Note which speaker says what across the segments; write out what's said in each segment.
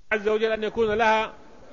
Speaker 1: عز وجل أن يكون لها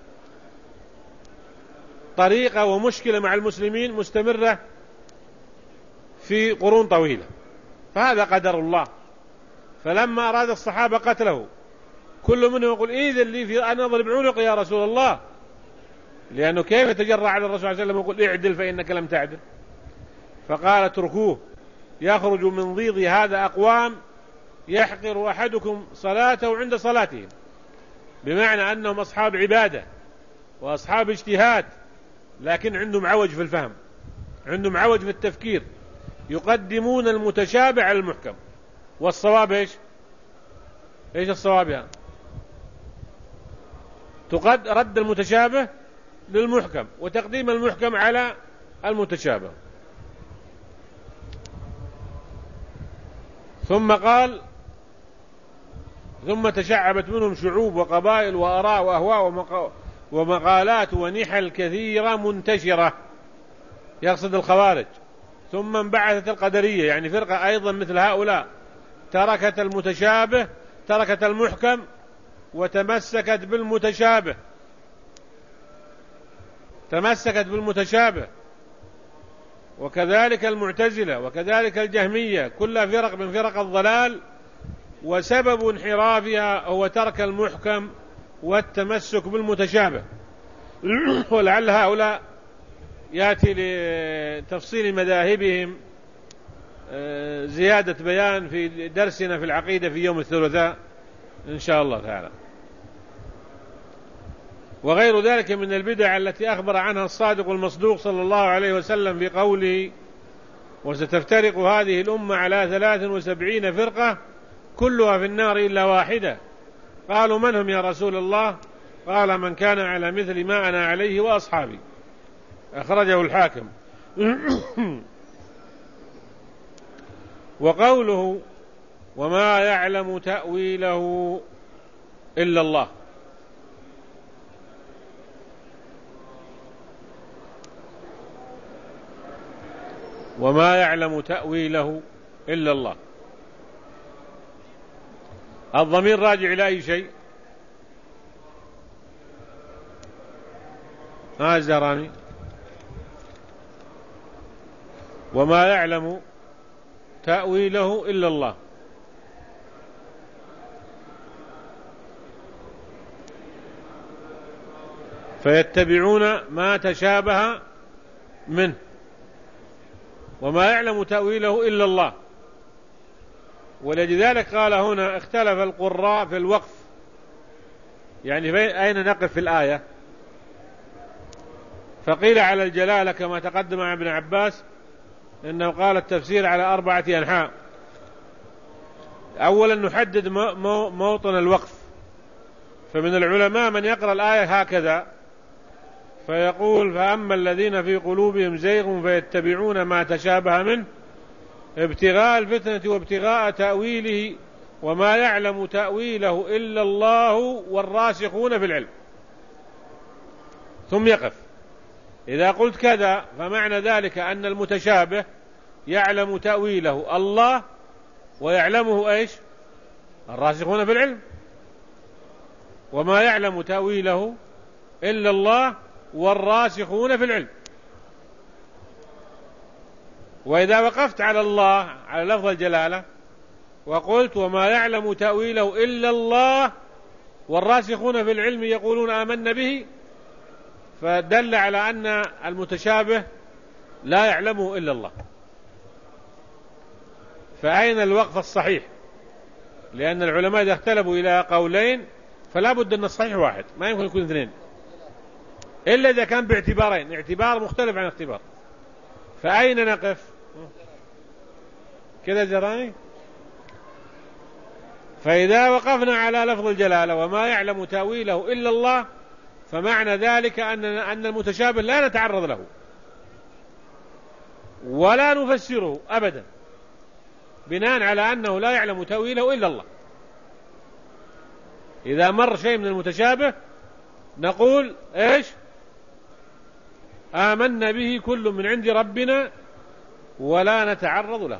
Speaker 1: طريقة ومشكلة مع المسلمين مستمرة في قرون طويلة، فهذا قدر الله. فلما أراد الصحابة قتله كل منهم يقول إذن لي في أن أضرب عنق يا رسول الله، لأنه كيف يتجرأ على الرسول صلى الله عليه وسلم ويقول اعدل فإنك لم تعدل؟ فقال اتركوه يخرج من ضيض هذا أقوام يحقر أحدكم صلاته عند صلاتهم، بمعنى أنهم أصحاب عبادة وأصحاب اجتهاد، لكن عندهم عوج في الفهم، عندهم عوج في التفكير، يقدمون المتشابه على المحكم. والصواب ايش الصواب يعني؟ رد المتشابه للمحكم وتقديم المحكم على المتشابه. ثم قال ثم تشعبت منهم شعوب وقبائل وآراء وأهواء ومقالات ونحل كثيرة منتشرة، يقصد الخوارج. ثم انبعثت القدرية، يعني فرقة أيضا مثل هؤلاء تركت المتشابه، تركت المحكم وتمسكت بالمتشابه، تمسكت بالمتشابه. وكذلك المعتزلة وكذلك الجهمية، كلها فرق من فرق الضلال، وسبب انحرافها هو ترك المحكم والتمسك بالمتشابه. ولعل هؤلاء يأتي لتفصيل مذاهبهم زيادة بيان في درسنا في العقيدة في يوم الثلاثاء إن شاء الله تعالى. وغير ذلك من البدع التي أخبر عنها الصادق المصدوق صلى الله عليه وسلم في قوله وستفترق هذه الأمة على 73 فرقة كلها في النار إلا واحدة. قالوا من هم يا رسول الله؟ قال من كان على مثل ما أنا عليه وأصحابي. أخرجه الحاكم. وقوله وما يعلم تأويله إلا الله، وما يعلم تأويله إلا الله، الضمير راجع إلى أي شيء؟ الزهراني. وما يعلم تأويله إلا الله، فيتبعون ما تشابه منه. وما يعلم تأويله إلا الله، ولذلك قال هنا اختلف القراء في الوقف، يعني أين نقف في الآية؟ فقيل على الجلالة كما تقدم عن ابن عباس إنه قال التفسير على 4 أنحاء. أولا نحدد موطن الوقف، فمن العلماء من يقرأ الآية هكذا فيقول فأما الذين في قلوبهم زيغ فيتبعون ما تشابه منه ابتغاء الفتنة وابتغاء تأويله وما يعلم تأويله إلا الله والراسخون في العلم، ثم يقف. إذا قلت كذا فمعنى ذلك أن المتشابه يعلم تأويله الله ويعلمه إيش؟ الراسخون في العلم. وما يعلم تأويله إلا الله والراسخون في العلم. وإذا وقفت على الله على لفظ الجلالة وقلت وما يعلم تأويله إلا الله والراسخون في العلم يقولون آمنا به، فدل على أن المتشابه لا يعلمه إلا الله. فأين الوقف الصحيح؟ لأن العلماء إذا اختلفوا إلى قولين فلا بد أن الصحيح واحد، ما يمكن يكون 2، إلا إذا كان باعتبارين، اعتبار مختلف عن اختبار. فأين نقف؟ كذا جراني. فإذا وقفنا على لفظ الجلالة وما يعلم تأويله إلا الله، فمعنى ذلك أن المتشابه لا نتعرض له ولا نفسره أبدا، بناء على أنه لا يعلم تأويله إلا الله. إذا مر شيء من المتشابه نقول إيش؟ آمنا به كل من عند ربنا ولا نتعرض له.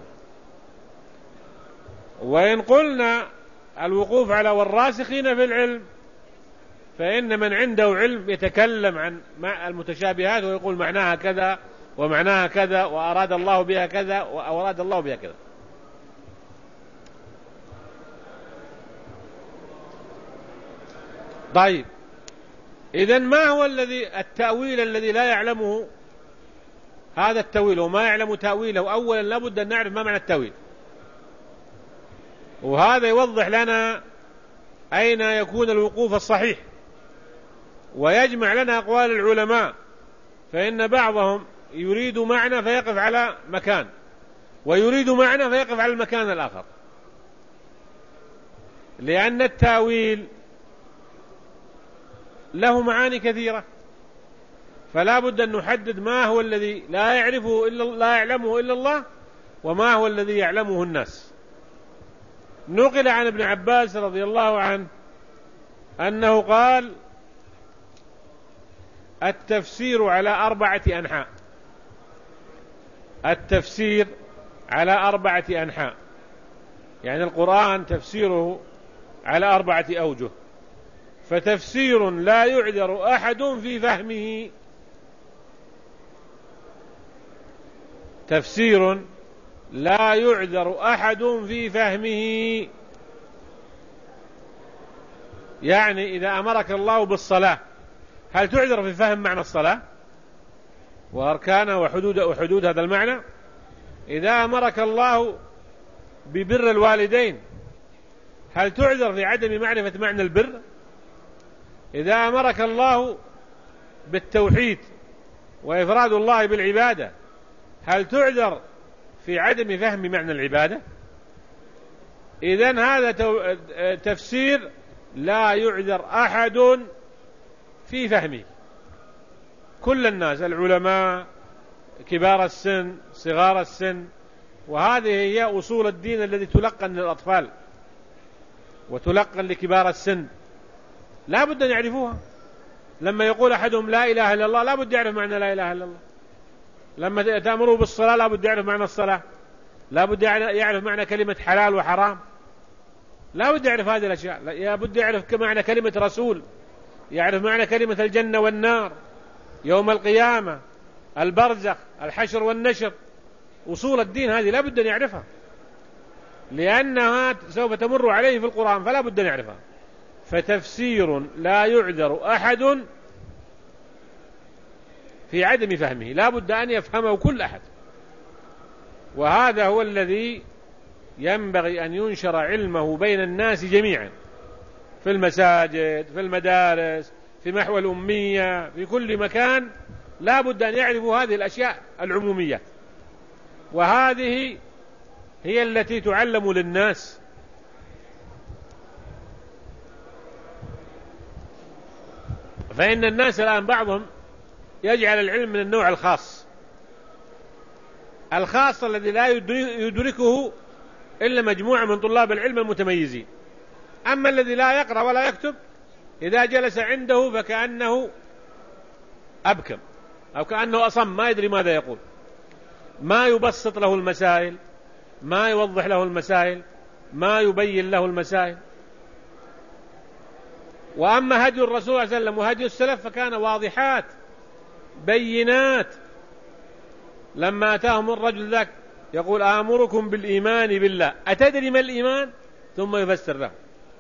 Speaker 1: وإن قلنا الوقوف على والراسخين في العلم فإن من عنده علم يتكلم عن المتشابهات ويقول معناها كذا ومعناها كذا وأراد الله بها كذا وأراد الله بها كذا. طيب، إذن ما هو التأويل الذي لا يعلمه هذا التأويل وما يعلم تأويله؟ أولا لابد أن نعرف ما معنى التأويل، وهذا يوضح لنا أين يكون الوقوف الصحيح، ويجمع لنا أقوال العلماء، فإن بعضهم يريد معنى فيقف على مكان، ويريد معنى فيقف على المكان الآخر، لأن التأويل له معاني كثيرة، فلا بد أن نحدد ما هو الذي لا يعلمه إلا الله، وما هو الذي يعلمه الناس. نقل عن ابن عباس رضي الله عنه أنه قال: التفسير على 4 أنحاء. التفسير على 4 أنحاء، يعني القرآن تفسيره على 4 أوجه، فتفسير لا يعذر أحد في فهمه. تفسير لا يعذر أحد في فهمه، يعني إذا أمرك الله بالصلاة هل تعذر في فهم معنى الصلاة وأركانها وحدود هذا المعنى؟ إذا أمرك الله ببر الوالدين هل تعذر في عدم معرفة معنى البر؟ إذا أمرك الله بالتوحيد وإفراد الله بالعبادة هل تعذر في عدم فهم معنى العبادة؟ إذن هذا تفسير لا يعذر أحد في فهمه، كل الناس، العلماء، كبار السن، صغار السن، وهذه هي أصول الدين الذي تلقن للأطفال وتلقن لكبار السن، لا بد أن يعرفوها. لما يقول أحدهم لا إله إلا الله لا بد يعرف معنى لا إله إلا الله. لما تأمره بالصلاة لا بد يعرف معنى الصلاة، لا بد يعرف معنى كلمة حلال وحرام، لا بد يعرف هذه الأشياء، لا بد يعرف معنى كلمة رسول، يعرف معنى كلمة الجنة والنار، يوم القيامة، البرزخ، الحشر والنشر. أصول الدين هذه لا بد أن يعرفها، لأنها سوف تمر عليه في القرآن، فلا بد أن يعرفها. فتفسير لا يعذر أحد في عدم فهمه، لا بد أن يفهمه كل أحد، وهذا هو الذي ينبغي أن ينشر علمه بين الناس جميعا، في المساجد، في المدارس، في محو الأمية، في كل مكان لا بد أن يعرفوا هذه الأشياء العمومية، وهذه هي التي تعلم للناس. فإن الناس الآن بعضهم يجعل العلم من النوع الخاص الذي لا يدركه إلا مجموعة من طلاب العلم المتميزين، أما الذي لا يقرأ ولا يكتب إذا جلس عنده فكأنه أبكم أو كأنه أصم، ما يدري ماذا يقول، ما يبسط له المسائل، ما يوضح له المسائل، ما يبين له المسائل. وأما هدي الرسول صلى الله عليه وسلم وهدي السلف فكان واضحات بينات. لما أتاهم الرجل ذاك يقول: آمركم بالإيمان بالله، أتدري ما الإيمان؟ ثم يفسر له.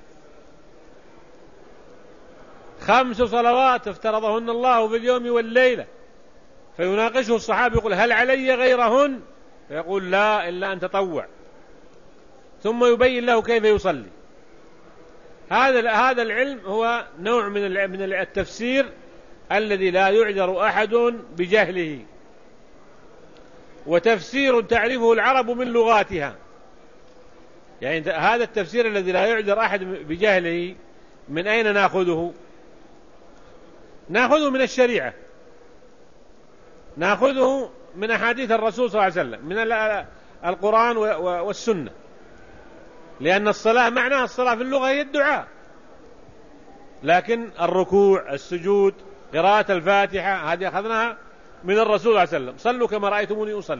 Speaker 1: 5 صلوات افترضهن الله في اليوم والليلة، فيناقشه الصحابي يقول: هل علي غيرهن؟ فيقول: لا، إلا أن تطوع. ثم يبين له كيف يصلي. هذا العلم هو نوع من التفسير الذي لا يعذر أحد بجهله، وتفسير تعرفه العرب من لغاتها. يعني هذا التفسير الذي لا يعذر أحد بجهله من أين نأخذه؟ نأخذه من الشريعة، نأخذه من أحاديث الرسول صلى الله عليه وسلم، من القرآن والسنة، لأن الصلاة معناها الصلاة في اللغة هي الدعاء، لكن الركوع، السجود، قراءة الفاتحة هذه أخذناها من الرسول صلى الله عليه وسلم: صلوا كما رأيتموني أصلي.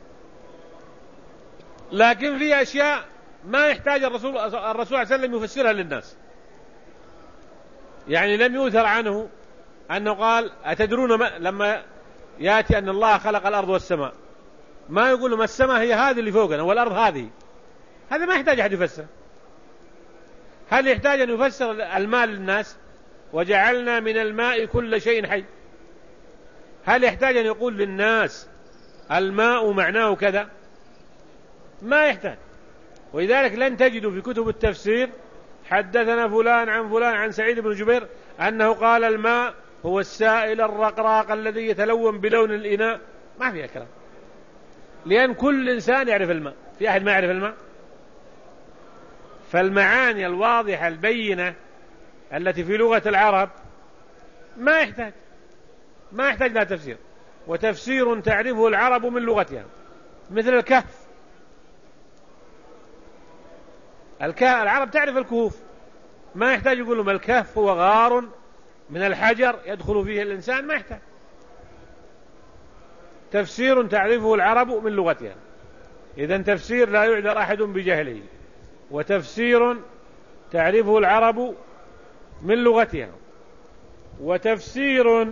Speaker 1: لكن في أشياء ما يحتاج الرسول صلى الله عليه وسلم يفسرها للناس، يعني لم يؤثر عنه أنه قال أتدرون لما يأتي أن الله خلق الأرض والسماء ما يقول ما السماء هي هذه اللي فوقنا والأرض هذه، هذا ما يحتاج أحد يفسر. هل يحتاج أن يفسر الماء للناس وجعلنا من الماء كل شيء حي؟ هل يحتاج أن يقول للناس الماء معناه كذا؟ ما يحتاج. ولذلك لن تجدوا في كتب التفسير حدثنا فلان عن فلان عن سعيد بن جبير أنه قال الماء هو السائل الرقراق الذي يتلون بلون الإناء. ما فيها كلام، لأن كل إنسان يعرف الماء، في أحد ما يعرف الماء؟ فالمعاني الواضحة البينة التي في لغة العرب ما يحتاج لها تفسير، وتفسير تعرفه العرب من لغتها، مثل الكهف. العرب تعرف الكهوف، ما يحتاج يقول لهم الكهف هو غار من الحجر يدخل فيه الإنسان، ما يحتاج. تفسير تعرفه العرب من لغتها. إذن تفسير لا يعذر أحد بجهله، وتفسير تعرفه العرب من لغتها، وتفسير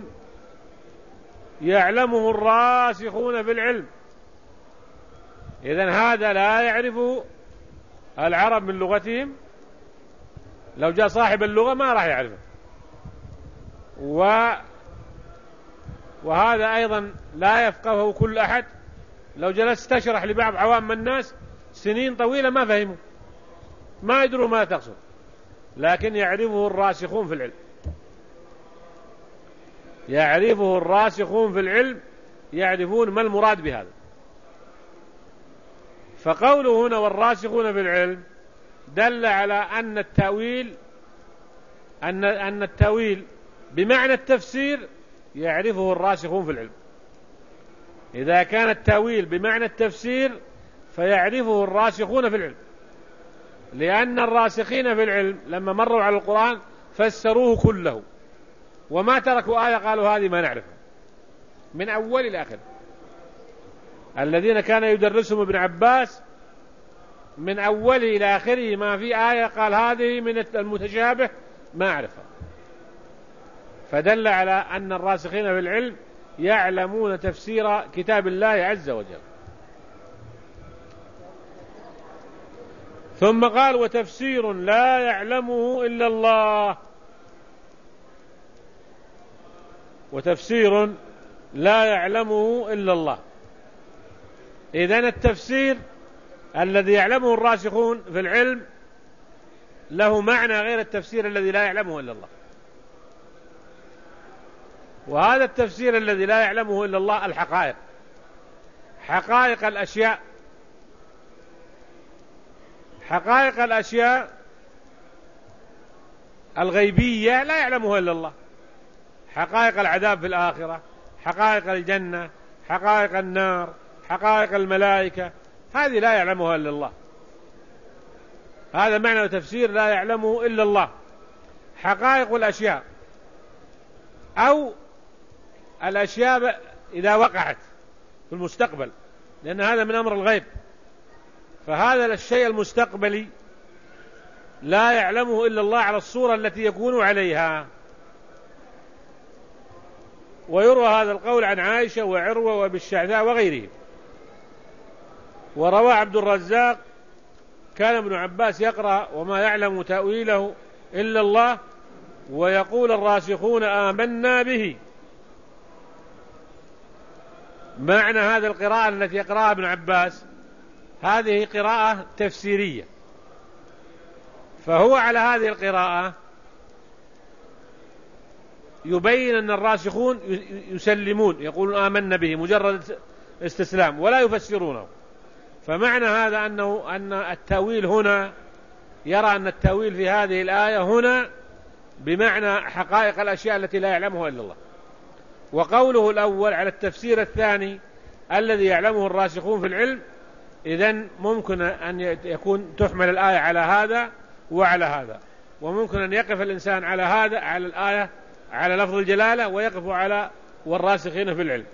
Speaker 1: يعلمه الراسخون في العلم. إذن هذا لا يعرفه العرب من لغتهم، لو جاء صاحب اللغة ما راح يعرفه. وهذا أيضا لا يفقهه كل أحد. لو جلست تشرح لبعض عوام الناس سنين طويلة ما فهموا، ما يدروا ما تقصد، لكن يعرفه الراسخون في العلم. يعرفه الراسخون في العلم، يعرفون ما المراد بهذا. فقوله هنا والراسخون في العلم دل على أن التأويل بمعنى التفسير يعرفه الراسخون في العلم. إذا كان التأويل بمعنى التفسير فيعرفه الراسخون في العلم، لأن الراسخين في العلم لما مروا على القرآن فسروه كله، وما تركوا آية قالوا هذه ما نعرفها من أول إلى آخر. الذين كان يدرسهم ابن عباس من أول إلى آخره ما في آية قال هذه من المتشابه ما أعرفها. فدل على أن الراسخين في العلم يعلمون تفسير كتاب الله عز وجل. ثم قال وتفسير لا يعلمه إلا الله. وتفسير لا يعلمه إلا الله. إذن التفسير الذي يعلمه الراسخون في العلم له معنى غير التفسير الذي لا يعلمه إلا الله. وهذا التفسير الذي لا يعلمه إلا الله الحقائق، حقائق الأشياء. حقائق الأشياء الغيبية لا يعلمها إلا الله. حقائق العذاب في الآخرة، حقائق الجنة، حقائق النار، حقائق الملائكة، هذه لا يعلمها إلا الله. هذا معنى تفسير لا يعلمه إلا الله. حقائق الأشياء أو الأشياء إذا وقعت في المستقبل، لأن هذا من أمر الغيب، فهذا الشيء المستقبلي لا يعلمه إلا الله على الصورة التي يكون عليها. ويروى هذا القول عن عائشة وعروة وابي الشعثاء وغيرهم. وروى عبد الرزاق كان ابن عباس يقرأ وما يعلم تأويله إلا الله، ويقول الراسخون آمنا به. معنى هذه القراءة التي يقرأها ابن عباس هذه قراءة تفسيرية، فهو على هذه القراءة يبين أن الراسخون يسلمون، يقولون آمنا به مجرد استسلام ولا يفسرونه. فمعنى هذا أن التأويل هنا يرى أن التأويل في هذه الآية هنا بمعنى حقائق الأشياء التي لا يعلمها إلا الله. وقوله الأول على التفسير الثاني الذي يعلمه الراسخون في العلم، إذن ممكن أن يكون تحمل الآية على هذا وعلى هذا، وممكن أن يقف الإنسان على هذا على الآية على لفظ الجلالة ويقف على والراسخين في العلم.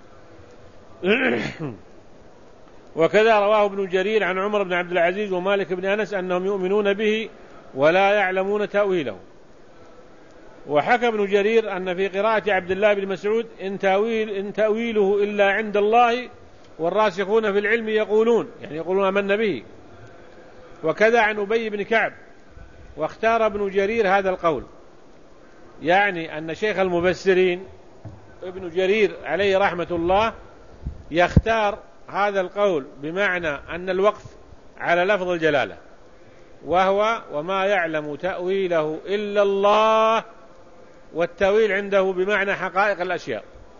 Speaker 1: وكذا رواه ابن جرير عن عمر بن عبد العزيز ومالك بن أنس أنهم يؤمنون به ولا يعلمون تأويله. وحكى ابن جرير أن في قراءة عبد الله بن مسعود إن تأويله إلا عند الله والراسخون في العلم يقولون، يعني يقولون آمنا به. وكذا عن أبي بن كعب. واختار ابن جرير هذا القول، يعني أن شيخ المفسرين ابن جرير عليه رحمة الله يختار هذا القول بمعنى أن الوقف على لفظ الجلالة، وهو وما يعلم تأويله إلا الله، والتأويل عنده بمعنى حقائق الأشياء.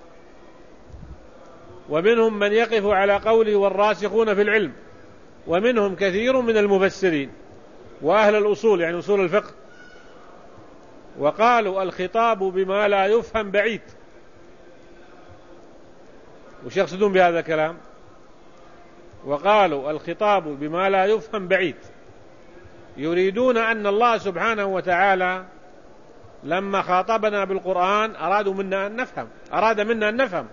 Speaker 1: ومنهم من يقف على قوله والراسخون في العلم، ومنهم كثير من المفسرين وأهل الأصول، يعني أصول الفقه، وقالوا الخطاب بما لا يفهم بعيد. وش يقصدون بهذا الكلام؟ وقالوا الخطاب بما لا يفهم بعيد، يريدون أن الله سبحانه وتعالى لما خاطبنا بالقرآن أراد منا أن نفهم،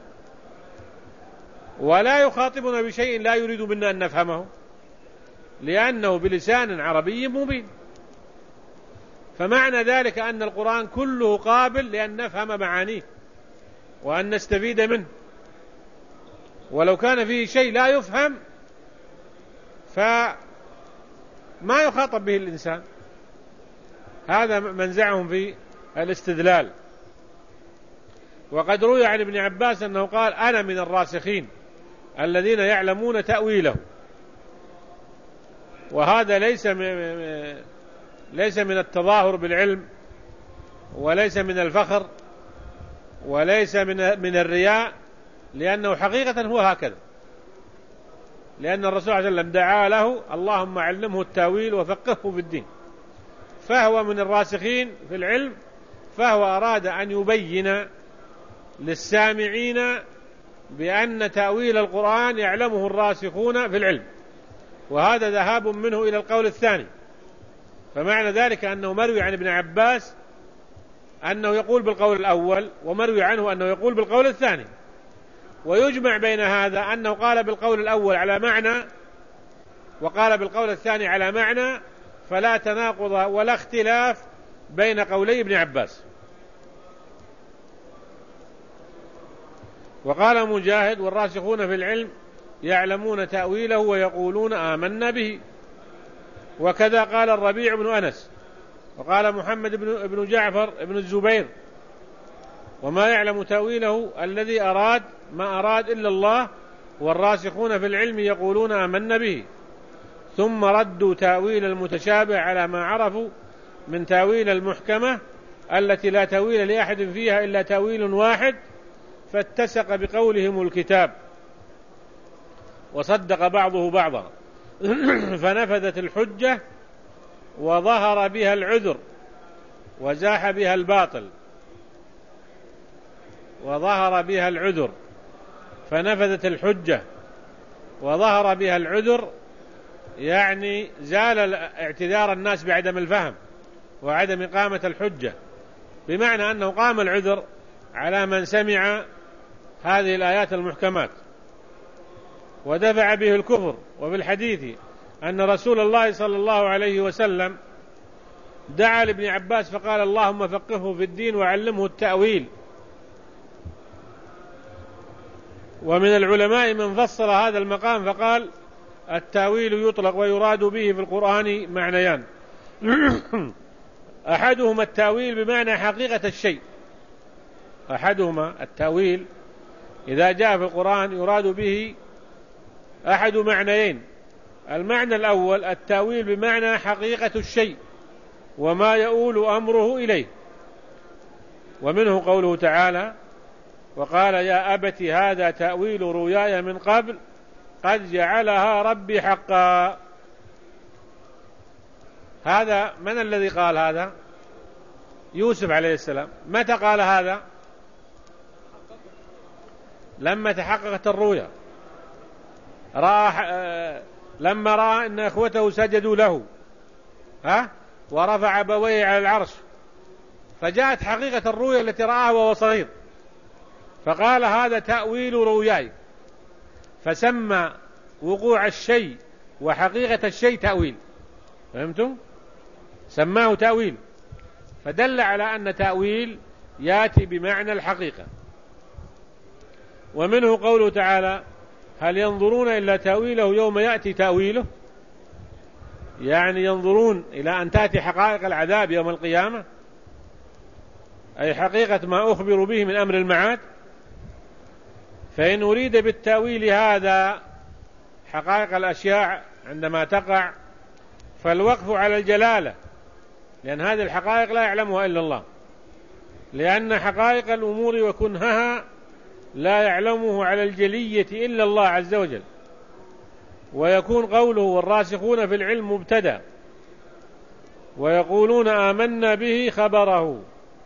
Speaker 1: ولا يخاطبنا بشيء لا يريد منا أن نفهمه، لأنه بلسان عربي مبين. فمعنى ذلك أن القرآن كله قابل لأن نفهم معانيه وأن نستفيد منه. ولو كان فيه شيء لا يفهم فما يخاطب به الإنسان. هذا منزعهم في الاستدلال. وقد روي عن ابن عباس أنه قال أنا من الراسخين الذين يعلمون تأويله. وهذا ليس من التظاهر بالعلم، وليس من الفخر، وليس من الرياء، لأنه حقيقة هو هكذا، لأن الرسول صلى الله عليه وسلم دعا له اللهم علمه التأويل وفقهه في الدين، فهو من الراسخين في العلم، فهو أراد أن يبين للسامعين بأن تأويل القرآن يعلمه الراسخون في العلم. وهذا ذهاب منه إلى القول الثاني. فمعنى ذلك أنه مروي عن ابن عباس أنه يقول بالقول الأول، ومروي عنه أنه يقول بالقول الثاني. ويجمع بين هذا أنه قال بالقول الأول على معنى وقال بالقول الثاني على معنى، فلا تناقض ولا اختلاف بين قولي ابن عباس. وقال مجاهد والراسخون في العلم يعلمون تأويله ويقولون آمنا به. وكذا قال الربيع بن أنس، وقال محمد بن جعفر بن الزبير وما يعلم تأويله الذي أراد ما أراد إلا الله، والراسخون في العلم يقولون آمنا به. ثم ردوا تأويل المتشابه على ما عرفوا من تأويل المحكمة التي لا تأويل لأحد فيها إلا تأويل واحد، فاتسق بقولهم الكتاب وصدق بعضه بعضا فنفذت الحجة وظهر بها العذر وزاح بها الباطل. وظهر بها العذر فنفذت الحجة وظهر بها العذر، يعني زال اعتذار الناس بعدم الفهم وعدم إقامة الحجة، بمعنى أنه قام العذر على من سمع هذه الآيات المحكمات ودفع به الكفر. وفي الحديث أن رسول الله صلى الله عليه وسلم دعا لابن عباس فقال اللهم فقهه في الدين وعلمه التأويل. ومن العلماء من فصل هذا المقام فقال التأويل يطلق ويراد به في القرآن معنيان أحدهما التأويل بمعنى حقيقة الشيء. أحدهما التأويل إذا جاء في القرآن يراد به أحد معنيين. المعنى الأول التأويل بمعنى حقيقة الشيء وما يؤول أمره إليه، ومنه قوله تعالى وقال يا أبت هذا تأويل رؤياي من قبل قد جعلها ربي حقا. هذا من الذي قال هذا؟ يوسف عليه السلام. متى قال هذا؟ لما تحققت الرؤيا، لما رأى أن إخوته سجدوا له ورفع أبويه على العرش، فجاءت حقيقة الرؤيا التي رآها وهو صغير، فقال هذا تأويل رؤياي، فسمى وقوع الشيء وحقيقة الشيء تأويل. فهمتم؟ سماه تأويل. فدل على أن تأويل يأتي بمعنى الحقيقة. ومنه قوله تعالى: هل ينظرون إلا تأويله يوم يأتي تأويله، يعني ينظرون إلى أن تأتي حقائق العذاب يوم القيامة، أي حقيقة ما أخبروا به من أمر المعاد. فإن أريد بالتأويل هذا حقائق الأشياء عندما تقع فالوقف على الجلالة، لأن هذه الحقائق لا يعلمها إلا الله، لأن حقائق الأمور وكنهها لا يعلمه على الجلية إلا الله عز وجل. ويكون قوله والراسخون في العلم مبتدأ، ويقولون آمنا به خبره.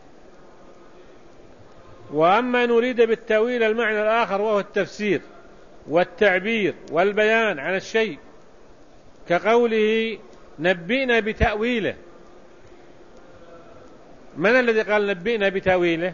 Speaker 1: وأما نريد بالتأويل المعنى الآخر وهو التفسير والتعبير والبيان عن الشيء، كقوله نبئنا بتأويله. من الذي قال نبئنا بتأويله؟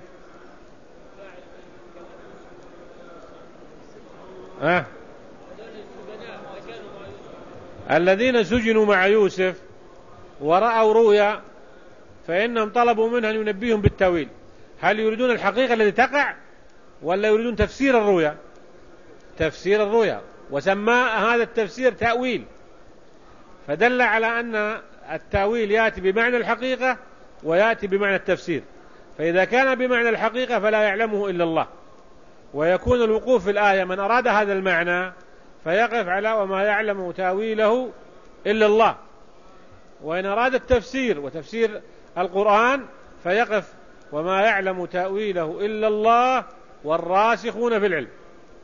Speaker 1: الذين سجنوا مع يوسف ورأوا رؤيا فإنهم طلبوا منه أن ينبئهم بالتأويل. هل يريدون الحقيقة التي تقع ولا يريدون تفسير الرؤيا؟ تفسير الرؤيا، وسمى هذا التفسير تأويل. فدل على أن التأويل يأتي بمعنى الحقيقة ويأتي بمعنى التفسير. فإذا كان بمعنى الحقيقة فلا يعلمه إلا الله، ويكون الوقوف في الآية من أراد هذا المعنى فيقف على وما يعلم تأويله إلا الله. وإن أراد التفسير وتفسير القرآن فيقف وما يعلم تأويله إلا الله والراسخون في العلم.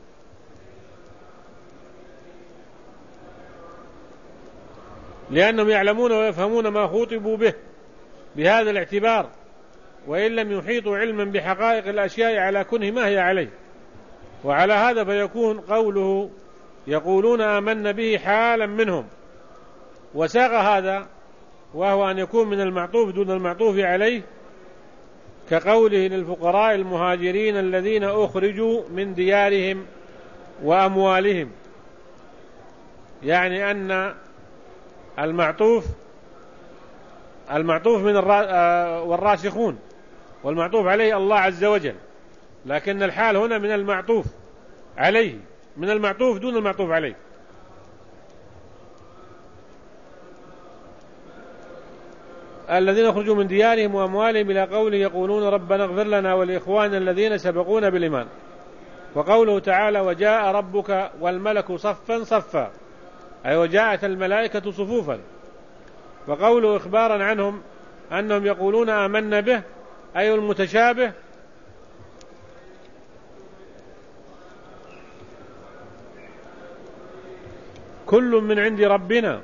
Speaker 1: لأنهم يعلمون ويفهمون ما خاطبوا به بهذا الاعتبار، وإن لم يحيطوا علما بحقائق الأشياء على كنه ما هي عليه. وعلى هذا فيكون قوله يقولون آمنا به حالا منهم، وساق هذا وهو أن يكون من المعطوف دون المعطوف عليه، كقوله للفقراء المهاجرين الذين أخرجوا من ديارهم وأموالهم، يعني أن المعطوف من والراسخون، والمعطوف عليه الله عز وجل، لكن الحال هنا من المعطوف عليه، من المعطوف دون المعطوف عليه. الذين أخرجوا من ديارهم وأموالهم إلى قوله يقولون ربنا اغفر لنا ولإخواننا الذين سبقونا بالإيمان. وقوله تعالى وجاء ربك والملك صفا صفا، أي وجاءت الملائكة صفوفا. وقوله إخبارا عنهم أنهم يقولون آمنا به، أي المتشابه، كل من عند ربنا،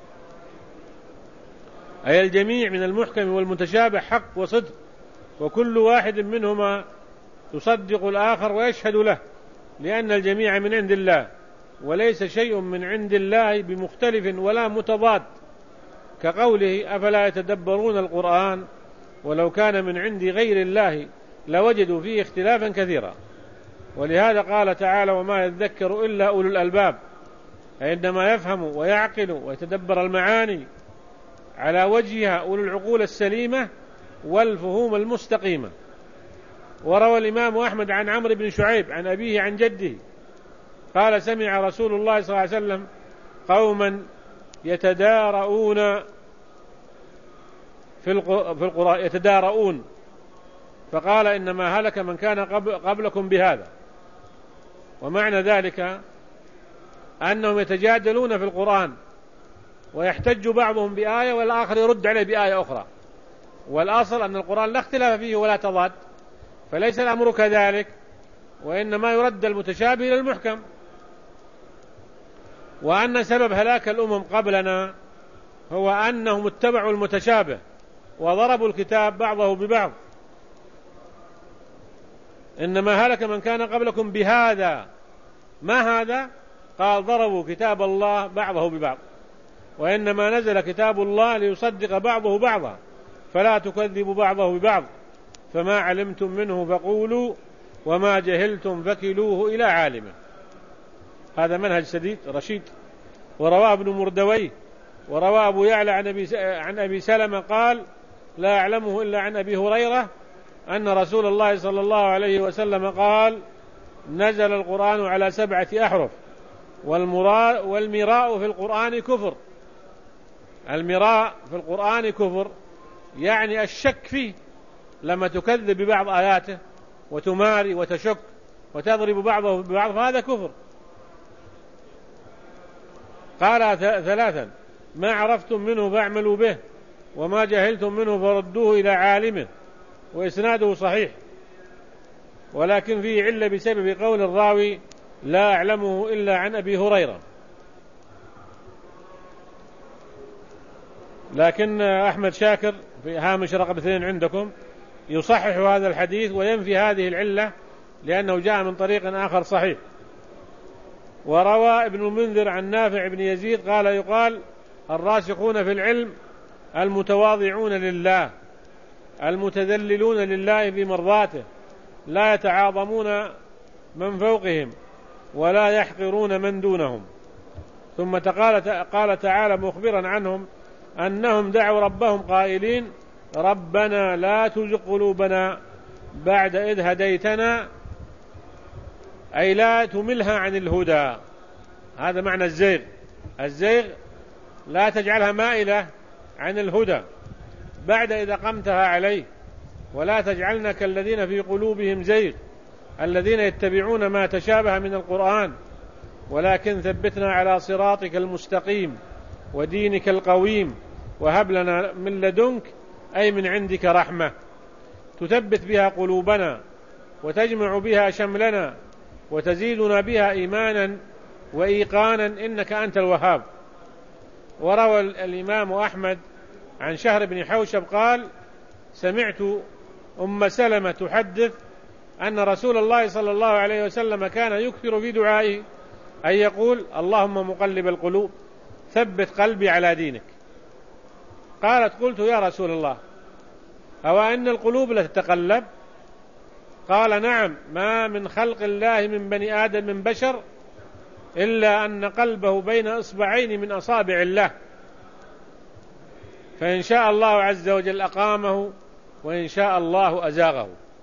Speaker 1: أي الجميع من المحكم والمتشابه حق وصدق، وكل واحد منهما يصدق الآخر ويشهد له، لأن الجميع من عند الله، وليس شيء من عند الله بمختلف ولا متضاد، كقوله أفلا يتدبرون القرآن ولو كان من عند غير الله لوجدوا فيه اختلافا كثيرا. ولهذا قال تعالى وما يذكر إلا أولو الألباب، عندما يفهم ويعقل ويتدبر المعاني على وجهها أولو العقول السليمة والفهوم المستقيمة. وروى الإمام أحمد عن عمرو بن شعيب عن أبيه عن جده قال سمع رسول الله صلى الله عليه وسلم قوما يتدارؤون فقال إنما هلك من كان قبلكم بهذا. ومعنى ذلك أنهم يتجادلون في القرآن، ويحتج بعضهم بآية والآخر يرد عليه بآية أخرى، والأصل أن القرآن لا اختلاف فيه ولا تضاد، فليس الأمر كذلك، وإنما يرد المتشابه إلى المحكم. وأن سبب هلاك الأمم قبلنا هو أنهم اتبعوا المتشابه وضربوا الكتاب بعضه ببعض. إنما هلك من كان قبلكم بهذا، ما هذا؟ قال ضربوا كتاب الله بعضه ببعض، وإنما نزل كتاب الله ليصدق بعضه بعضا، فلا تكذبوا بعضه ببعض، فما علمتم منه فقولوا وما جهلتم فكلوه إلى عالمه. هذا منهج سديد رشيد. ورواه ابن مردويه ورواه أبو يعلى عن أبي سلمة قال لا أعلمه إلا عن أبي هريرة أن رسول الله صلى الله عليه وسلم قال: نزل القرآن على 7 أحرف، والمراء في القرآن كفر. المراء في القرآن كفر، يعني الشك فيه، لما تكذب ببعض آياته وتماري وتشك وتضرب بعضه ببعض، فهذا كفر. قال 3: ما عرفتم منه فاعملوا به، وما جهلتم منه فردوه إلى عالمه. وإسناده صحيح، ولكن فيه علة بسبب قول الراوي: لا أعلمه إلا عن أبي هريرة. لكن أحمد شاكر في هامش رقم 2 عندكم يصحح هذا الحديث وينفي هذه العلة، لأنه جاء من طريق آخر صحيح. وروى ابن المنذر عن نافع بن يزيد قال: يقال: الراسخون في العلم المتواضعون لله، المتذللون لله بمرضاته، لا يتعاظمون من فوقهم ولا يحقرون من دونهم. ثم قال تعالى مخبرا عنهم أنهم دعوا ربهم قائلين: ربنا لا تزغ قلوبنا بعد إذ هديتنا، أي لا تملها عن الهدى. هذا معنى الزيغ. الزيغ لا تجعلها مائلة عن الهدى بعد إذا قمتها عليه، ولا تجعلنا كالذين في قلوبهم زيغ الذين يتبعون ما تشابه من القرآن، ولكن ثبتنا على صراطك المستقيم ودينك القويم، وهب لنا من لدنك، أي من عندك، رحمة تثبت بها قلوبنا وتجمع بها شملنا وتزيدنا بها إيمانا وإيقانا، إنك أنت الوهاب. وروى الإمام أحمد عن شهر بن حوشب قال: سمعت أم سلمة تحدث أن رسول الله صلى الله عليه وسلم كان يكثر في دعائه أن يقول: اللهم مقلب القلوب ثبت قلبي على دينك. قالت: قلت يا رسول الله، أو أن القلوب لتتقلب؟ قال: نعم، ما من خلق الله من بني آدم من بشر إلا أن قلبه بين إصبعين من أصابع الله، فإن شاء الله عز وجل أقامه، وإن شاء الله أزاغه.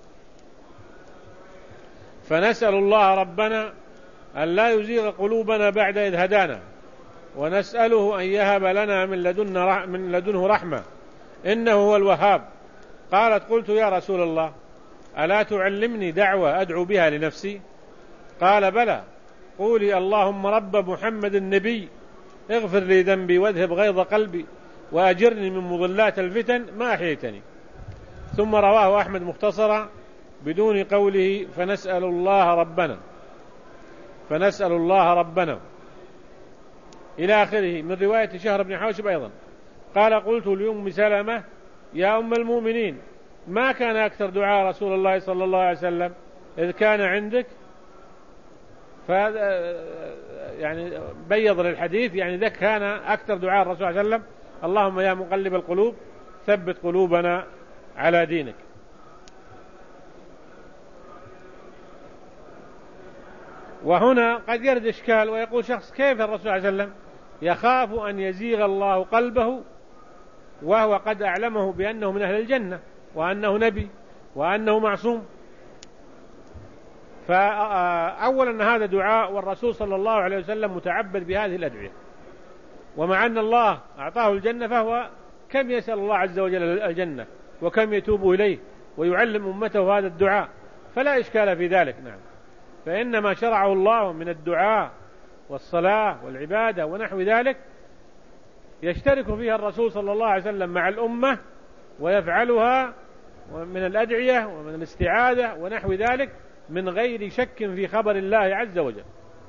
Speaker 1: فنسأل الله ربنا أن لا يزيغ قلوبنا بعد إذ هدانا، ونسأله أن يهب لنا من لدنه رحمة، إنه هو الوهاب. قالت: قلت يا رسول الله، ألا تعلمني دعوة أدعو بها لنفسي؟ قال: بلى، قولي: اللهم رب محمد النبي اغفر لي ذنبي واذهب غيظ قلبي وأجرني من مضلات الفتن ما أحييتني. ثم رواه أحمد مختصرا بدون قوله فنسأل الله ربنا إلى آخره، من رواية شهر بن حوشب أيضا. قال: قلت لأم سلمة: يا أم المؤمنين، ما كان أكثر دعاء رسول الله صلى الله عليه وسلم إذ كان عندك؟ يعني بيض للحديث، يعني ذا كان أكثر دعاء الرسول صلى الله عليه وسلم: اللهم يا مقلب القلوب ثبت قلوبنا على دينك. وهنا قد يرد إشكال ويقول شخص: كيف الرسول صلى الله عليه وسلم يخاف أن يزيغ الله قلبه وهو قد أعلمه بأنه من أهل الجنة وأنه نبي وأنه معصوم؟ فأولا هذا دعاء، والرسول صلى الله عليه وسلم متعبد بهذه الأدعية، ومع أن الله أعطاه الجنة فهو كم يسأل الله عز وجل الجنة وكم يتوب إليه ويعلم أمته هذا الدعاء، فلا إشكال في ذلك. نعم، فإنما شرعه الله من الدعاء والصلاة والعبادة ونحو ذلك يشترك فيها الرسول صلى الله عليه وسلم مع الأمة ويفعلها من الأدعية ومن الاستعاذة ونحو ذلك من غير شك في خبر الله عز وجل.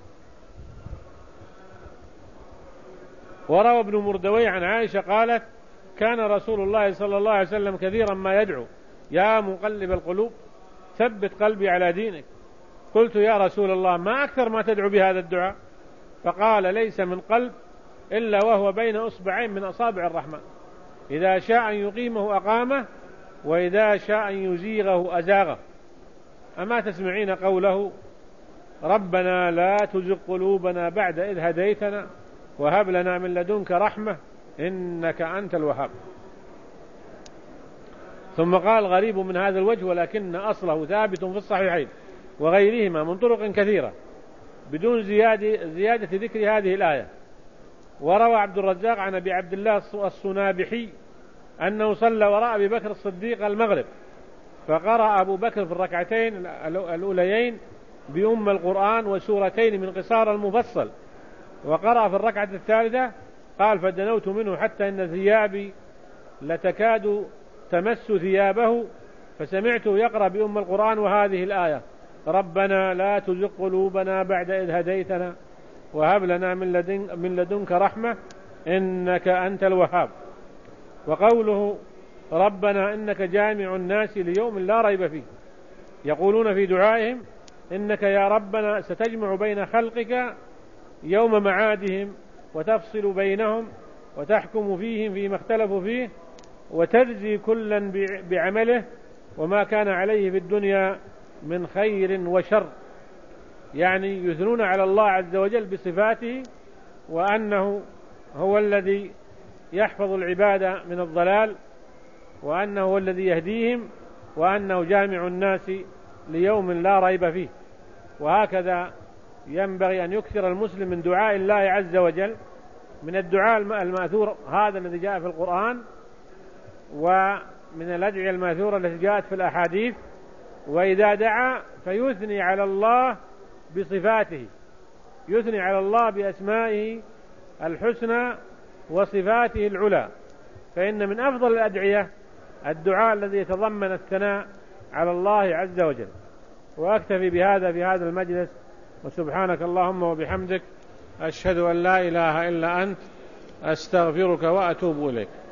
Speaker 1: وروى ابن مردوي عن عائشة قالت: كان رسول الله صلى الله عليه وسلم كثيرا ما يدعو: يا مقلب القلوب ثبت قلبي على دينك. قلت: يا رسول الله، ما أكثر ما تدعو بهذا الدعاء؟ فقال: ليس من قلب إلا وهو بين أصبعين من أصابع الرحمن، إذا شاء أن يقيمه أقامه، وإذا شاء أن يزيغه أزاغه. أما تسمعين قوله: ربنا لا تزغ قلوبنا بعد إذ هديتنا وهب لنا من لدنك رحمة إنك أنت الوهاب. ثم قال غريب من هذا الوجه ولكن أصله ثابت في الصحيحين وغيرهما من طرق كثيرة بدون زيادة ذكر هذه الآية. وروى عبد الرزاق عن أبي عبد الله الصنابحي أنه صلى وراء أبي بكر الصديق المغرب، فقرأ أبو بكر في الركعتين الأوليين بأم القرآن وسورتين من قصار المفصل، وقرأ في الركعة الثالثة قال فدنوت منه حتى إن ثيابي لتكاد تمس ثيابه، فسمعته يقرأ بأم القرآن وهذه الآية ربنا لا تزغ قلوبنا بعد إذ هديتنا وهب لنا من لدنك رحمة إنك أنت الوهاب. وقوله ربنا إنك جامع الناس ليوم لا ريب فيه، يقولون في دعائهم إنك يا ربنا ستجمع بين خلقك يوم معادهم وتفصل بينهم وتحكم فيهم فيما اختلفوا فيه وتجزي كلا بعمله وما كان عليه في الدنيا من خير وشر. يعني يثنون على الله عز وجل بصفاته وأنه هو الذي يحفظ العباد من الضلال، وأنه هو الذي يهديهم، وأنه جامع الناس ليوم لا ريب فيه. وهكذا ينبغي أن يكثر المسلم من دعاء الله عز وجل، من الدعاء المأثور هذا الذي جاء في القرآن، ومن الأدعية المأثورة التي جاءت في الأحاديث. وإذا دعا فيثني على الله بصفاته، يثني على الله بأسمائه الحسنى وصفاته العلى، فإن من أفضل الأدعية الدعاء الذي يتضمن الثناء على الله عز وجل. وأكتفي بهذا في هذا المجلس، وسبحانك اللهم وبحمدك أشهد أن لا إله إلا أنت أستغفرك وأتوب إليك.